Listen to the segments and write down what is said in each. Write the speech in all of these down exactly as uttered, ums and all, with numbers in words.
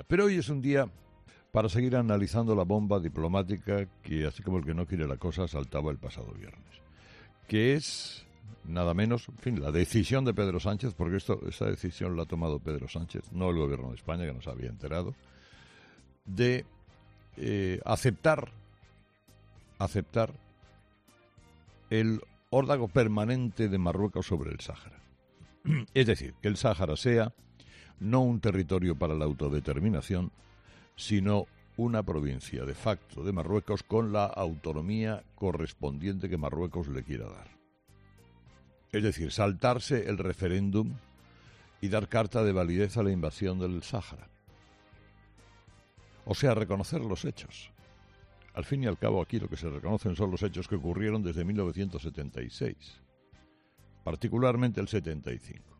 Pero hoy es un día para seguir analizando la bomba diplomática que, así como el que no quiere la cosa, saltaba el pasado viernes, que es nada menos, en fin, la decisión de Pedro Sánchez, porque esto, esa decisión la ha tomado Pedro Sánchez, no el gobierno de España, que nos había enterado, de eh, aceptar, aceptar el órdago permanente de Marruecos sobre el Sáhara. Es decir, que el Sáhara sea no un territorio para la autodeterminación, sino una provincia de facto de Marruecos con la autonomía correspondiente que Marruecos le quiera dar. Es decir, saltarse el referéndum y dar carta de validez a la invasión del Sáhara. O sea, reconocer los hechos. Al fin y al cabo, aquí lo que se reconocen son los hechos que ocurrieron desde mil novecientos setenta y seis, particularmente el setenta y cinco,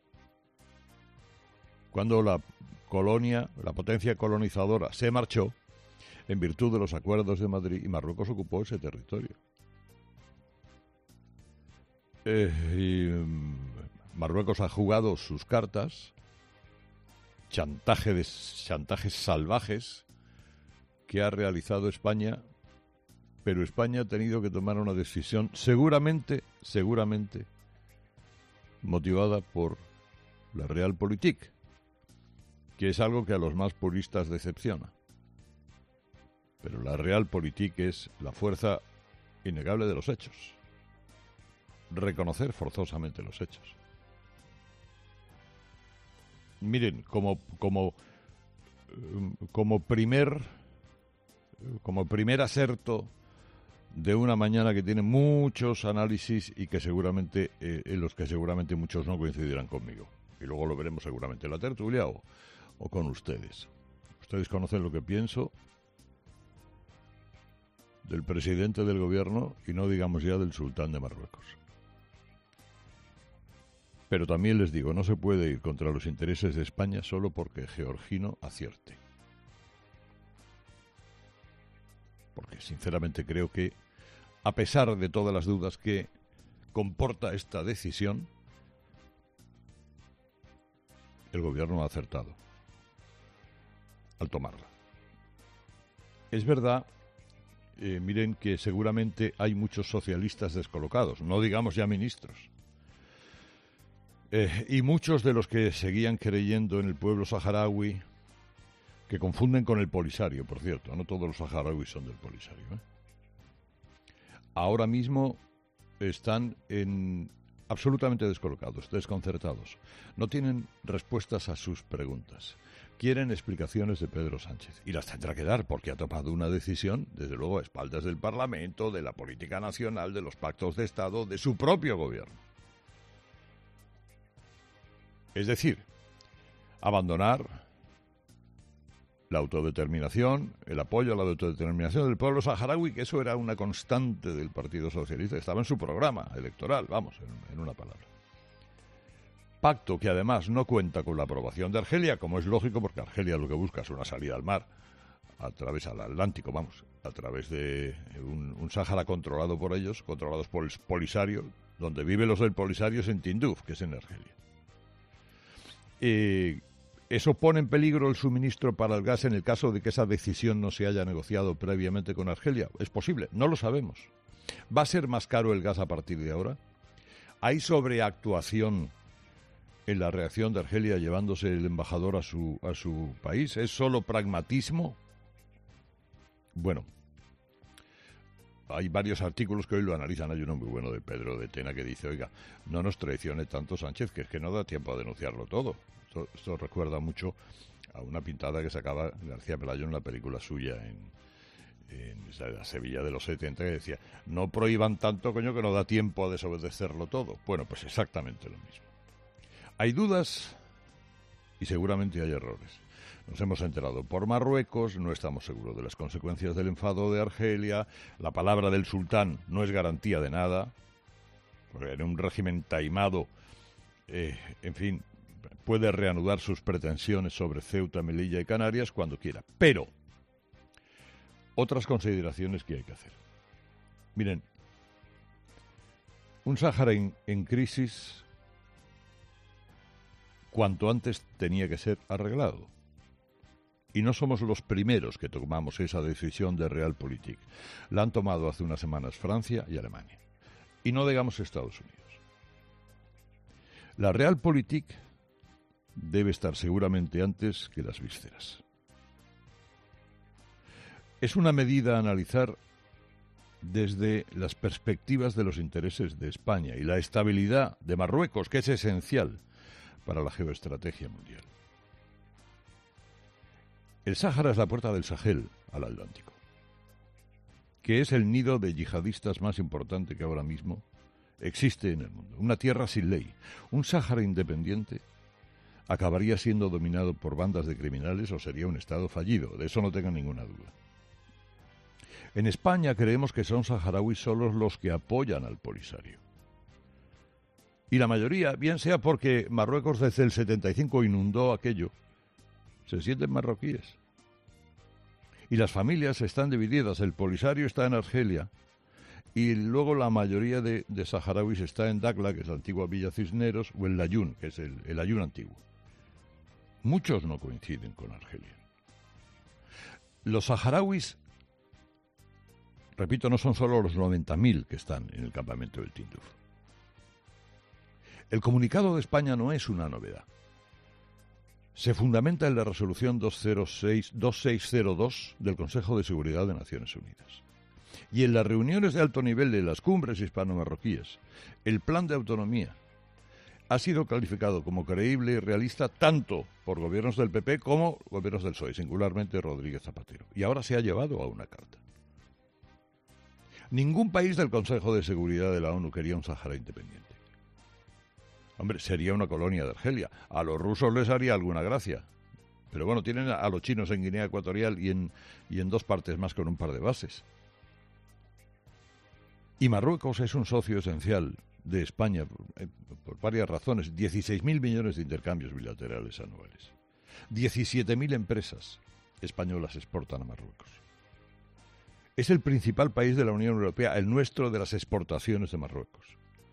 cuando la colonia, la potencia colonizadora, se marchó en virtud de los acuerdos de Madrid y Marruecos ocupó ese territorio. Eh, y, um, Marruecos ha jugado sus cartas, chantaje de, chantajes salvajes que ha realizado España, pero España ha tenido que tomar una decisión seguramente, seguramente motivada por la Realpolitik, que es algo que a los más puristas decepciona. Pero la Realpolitik es la fuerza innegable de los hechos. Reconocer forzosamente los hechos. Miren, como, como, como primer, como primer aserto de una mañana que tiene muchos análisis y que seguramente, eh, en los que seguramente muchos no coincidirán conmigo. Y luego lo veremos seguramente en la tertulia o, o con ustedes. Ustedes conocen lo que pienso del presidente del gobierno y no digamos ya del sultán de Marruecos. Pero también les digo, no se puede ir contra los intereses de España solo porque Georgino acierte. Porque sinceramente creo que, a pesar de todas las dudas que comporta esta decisión, el gobierno ha acertado al tomarla. Es verdad, eh, miren que seguramente hay muchos socialistas descolocados, no digamos ya ministros, eh, y muchos de los que seguían creyendo en el pueblo saharaui, que confunden con el Polisario, por cierto, no todos los saharauis son del Polisario, ¿eh? Ahora mismo están en absolutamente descolocados, desconcertados. No tienen respuestas a sus preguntas. Quieren explicaciones de Pedro Sánchez. Y las tendrá que dar porque ha tomado una decisión, desde luego, a espaldas del Parlamento, de la política nacional, de los pactos de Estado, de su propio gobierno. Es decir, abandonar la autodeterminación, el apoyo a la autodeterminación del pueblo saharaui, que eso era una constante del Partido Socialista, estaba en su programa electoral, vamos, en, en una palabra. Pacto que además no cuenta con la aprobación de Argelia, como es lógico, porque Argelia lo que busca es una salida al mar, a través del Atlántico, vamos, a través de un, un Sáhara controlado por ellos, controlados por el Polisario, donde viven los del Polisario es en Tinduf, que es en Argelia. Eh, ¿Eso pone en peligro el suministro para el gas en el caso de que esa decisión no se haya negociado previamente con Argelia? Es posible, no lo sabemos. ¿Va a ser más caro el gas a partir de ahora? ¿Hay sobreactuación en la reacción de Argelia llevándose el embajador a su, a su país? ¿Es solo pragmatismo? Bueno, hay varios artículos que hoy lo analizan. Hay uno muy bueno de Pedro de Tena que dice, oiga, no nos traicione tanto Sánchez, que es que no da tiempo a denunciarlo todo. Esto, esto recuerda mucho a una pintada que sacaba García Pelayo en la película suya en, en la Sevilla de los setenta, que decía, no prohíban tanto, coño, que no da tiempo a desobedecerlo todo. Bueno, pues exactamente lo mismo. Hay dudas y seguramente hay errores. Nos hemos enterado por Marruecos, no estamos seguros de las consecuencias del enfado de Argelia, la palabra del sultán no es garantía de nada, porque en un régimen taimado, eh, en fin, puede reanudar sus pretensiones sobre Ceuta, Melilla y Canarias cuando quiera. Pero, otras consideraciones que hay que hacer. Miren, un Sáhara en, en crisis, cuanto antes tenía que ser arreglado. Y no somos los primeros que tomamos esa decisión de Realpolitik. La han tomado hace unas semanas Francia y Alemania. Y no digamos Estados Unidos. La Realpolitik debe estar seguramente antes que las vísceras. Es una medida a analizar desde las perspectivas de los intereses de España y la estabilidad de Marruecos, que es esencial para la geoestrategia mundial. El Sáhara es la puerta del Sahel al Atlántico, que es el nido de yihadistas más importante que ahora mismo existe en el mundo. Una tierra sin ley. Un Sáhara independiente acabaría siendo dominado por bandas de criminales o sería un Estado fallido. De eso no tengan ninguna duda. En España creemos que son saharauis solos los que apoyan al Polisario. Y la mayoría, bien sea porque Marruecos desde el setenta y cinco inundó aquello, se sienten marroquíes. Y las familias están divididas. El Polisario está en Argelia y luego la mayoría de, de saharauis está en Dakhla, que es la antigua Villa Cisneros, o en Layún, que es el, el Layún antiguo. Muchos no coinciden con Argelia. Los saharauis, repito, no son solo los noventa mil que están en el campamento del Tinduf. El comunicado de España no es una novedad. Se fundamenta en la resolución doscientos seis, veintiséis cero dos del Consejo de Seguridad de Naciones Unidas. Y en las reuniones de alto nivel de las cumbres hispano-marroquíes, el plan de autonomía ha sido calificado como creíble y realista tanto por gobiernos del P P como gobiernos del P S O E, singularmente Rodríguez Zapatero. Y ahora se ha llevado a una carta. Ningún país del Consejo de Seguridad de la ONU quería un Sáhara independiente. Hombre, sería una colonia de Argelia. A los rusos les haría alguna gracia. Pero bueno, tienen a los chinos en Guinea Ecuatorial y en, y en dos partes más con un par de bases. Y Marruecos es un socio esencial de España por, por varias razones. dieciséis mil millones de intercambios bilaterales anuales. diecisiete mil empresas españolas exportan a Marruecos. Es el principal país de la Unión Europea, el nuestro de las exportaciones de Marruecos.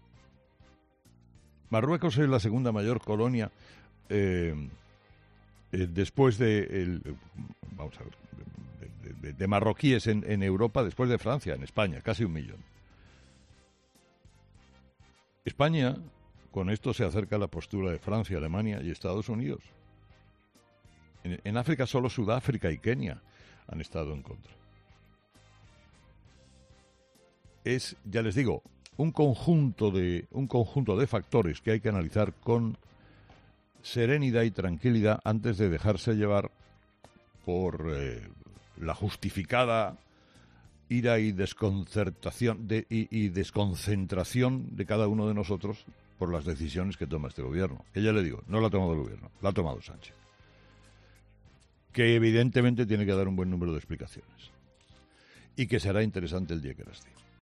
Marruecos es la segunda mayor colonia eh, eh, después de, el, vamos a ver, de, de, de marroquíes en, en Europa, después de Francia, en España, casi un millón. España, con esto se acerca a la postura de Francia, Alemania y Estados Unidos. En, en África solo Sudáfrica y Kenia han estado en contra. Es, ya les digo, un conjunto de un conjunto de factores que hay que analizar con serenidad y tranquilidad antes de dejarse llevar por eh, la justificada ira y desconcertación de, y, y desconcentración de cada uno de nosotros por las decisiones que toma este gobierno. Que ya le digo, no la ha tomado el gobierno, la ha tomado Sánchez. Que evidentemente tiene que dar un buen número de explicaciones. Y que será interesante el día que las dé.